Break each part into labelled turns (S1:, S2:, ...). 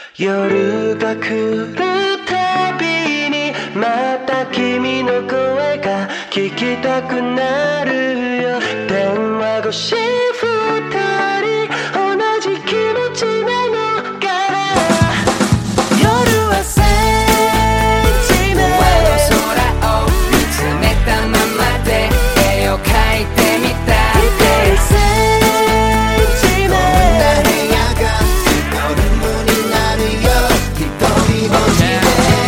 S1: 夜が来るたびにまた君の声が聞きたくなるよ。電話越し二人同じ気持ちなのかな。夜はセンチメ
S2: 上の空を見つめたままで絵を描いてみた。
S1: センチメ
S3: こんな部屋がストームになるよ。一人ぼっちで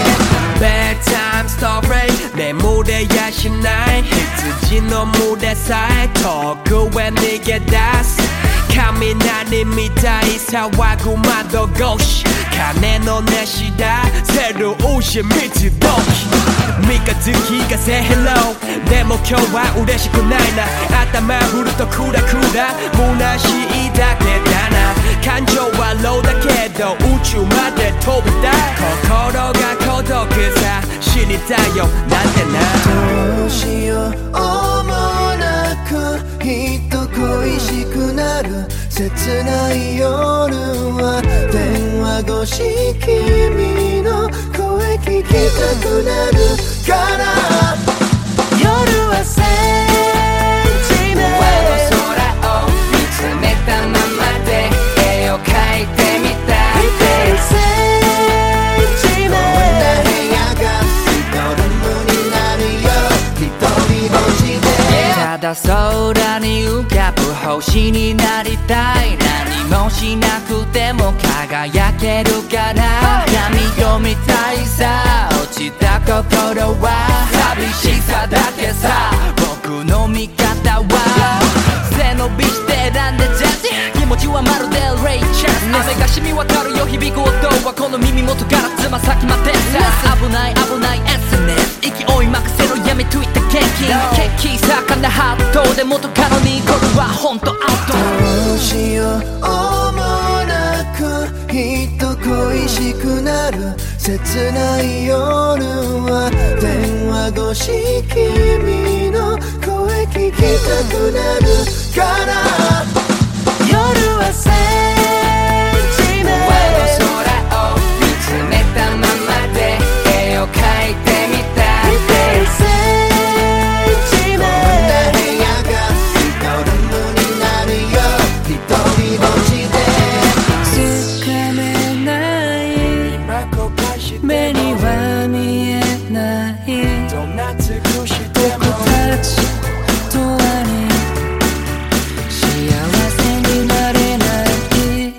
S2: Bedtime story 眠れやしない羊の群れさえ遠くへ逃げ出す。雷みたい騒ぐ窓越し鐘の音し出せる牛道時三日月がせヘロでも今日は嬉しくないな。頭振るとクラクラ虚しいだけだな。感情はローだけど宇宙まで飛びたい。心が孤独さ知りたいよなんてな。
S3: どうしようもなく人恋しくなる切ない夜は電話越し君の声聞きたくなるから
S1: 夜はセンチメ
S2: 上の空を見つめたままで絵を描いてみた。
S1: センチメ
S3: こんな部屋がストームになるよ。一人ぼっちで
S2: ただ空に浮かぶ星になりたい。何もしなくても輝けるから闇夜みたいさ落ちた心は寂しさだけさ。僕の味方は背伸びして選んでジャッジ。気持ちはまるでレイチャー雨が染み渡るよ響く音はこの耳元からつま先までさ。危ない危ない SNS 勢いまくせろ闇ついたケーキケーキ盛んなハートで元カノにこれはホントアウト。
S3: どうしようもなく人恋しくなる切ない夜は電話越し君の声聞きたくなるから
S1: 夜はセンチメ
S2: 上の空を見つめたままで絵を描いてみた。
S1: センチメ
S3: こんな部屋がストームになるよ。一人ぼっちで
S1: つかめない目には見えない
S2: どんな尽くし
S1: 僕たちとはに幸せになれない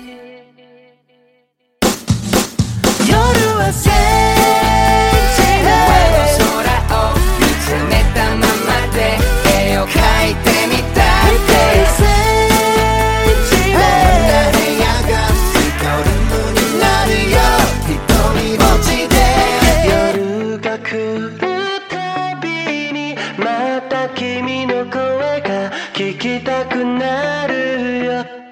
S1: 夜はセンチメ
S2: 上の空を見つめたままで絵を描いてみた。
S1: センチメ
S3: こんな部屋がストームになるよ。一人ぼっちで
S1: 夜が来るたびにまた君の声が聞きたくなるよ。